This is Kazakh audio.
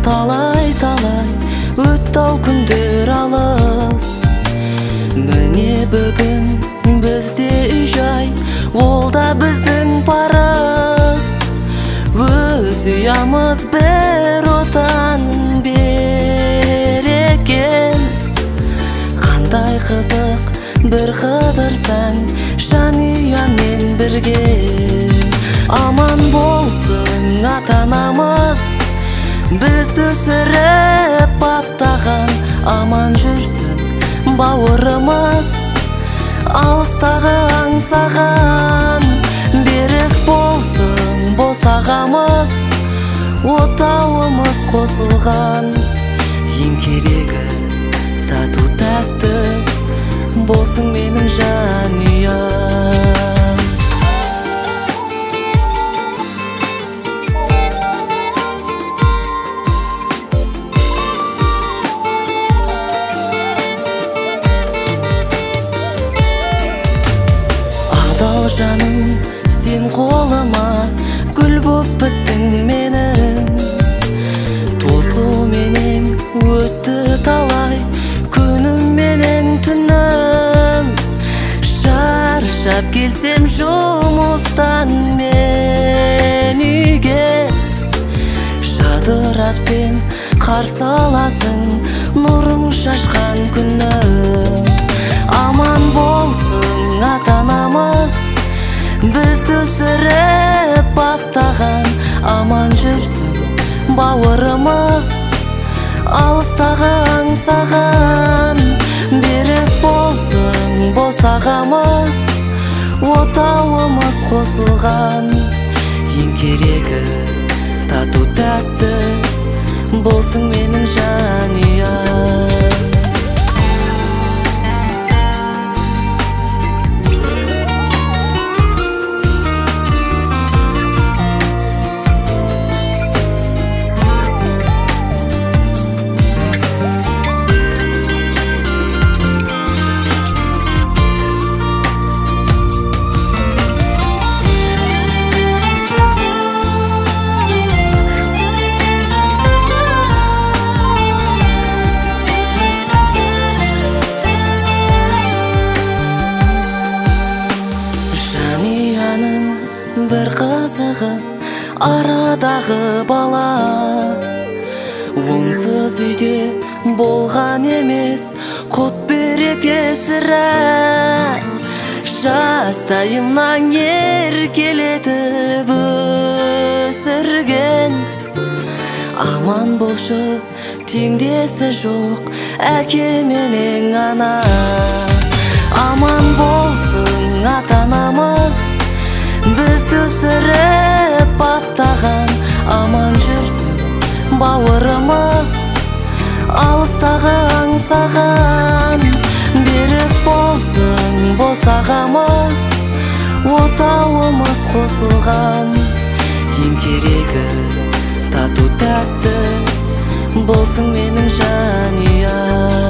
талай өтті ау күндер алыс. Міне бүгін бізде үй-жай, ол да біздің парыз. Өз ұямыз бір отан берекен. Қандай қызық бір қыдырсаң жанұямен бірге. Аман болсын ата-анамыз, бізді өсіріп баптаған. Аман жүрсін бауырымыз, алыстағы аңсаған. Берік болсын босағамыз, отауымыз қосылған. Ең керегі тату тәтті болсын менің жанұям. Адал жаным сен қолыма, гүл боп біттің менің. Тосуменен өтті талай күнім менен түнім. Шаршап келсем жұмыстан мен үйге, жадырап сен қарсы аласың нұрың шашқан күнім. Аман болсын ата-анамыз, бізді өсіріп баптаған. Аман жүрсін бауырымыз, алыстағы аңсаған. Берік болсын босағамыз, отауымыз қосылған. Ең керегі тату тәтті болсын менің жанұям. Бір қызығы арадағы бала, онсыз үйде болған емес құт береке сірә. Жастайымнан еркелетіп өсірген. Аман болшы теңдесі жоқ әке менен ана. Аман болсын ата-анамыз, бізді өсіріп баптаған. Аман жүрсін бауырымыз, алыстағы аңсаған. Берік болсын босағамыз, отауымыз қосылған. Ең керегі тату тәтті болсын менің жанұям.